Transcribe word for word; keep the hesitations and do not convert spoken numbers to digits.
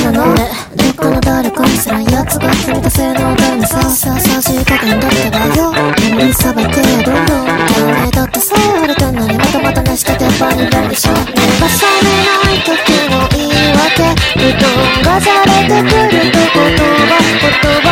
なのね。どっかの誰かに知らんやつが君と性能でもさささしい加減だったわよ。眠りさばけやどうよ。ダメだってさえ言われてんのにまたまたねして鉄板にいるんでしょ。目が覚めない時の言い訳布団がされてくるって言葉言葉